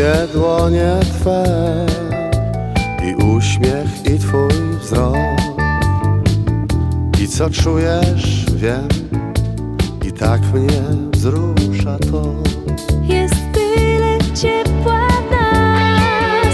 Lubię dłonie Twe i uśmiech i Twój wzrok. I co czujesz, wiem, i tak mnie wzrusza to. Jest tyle ciepła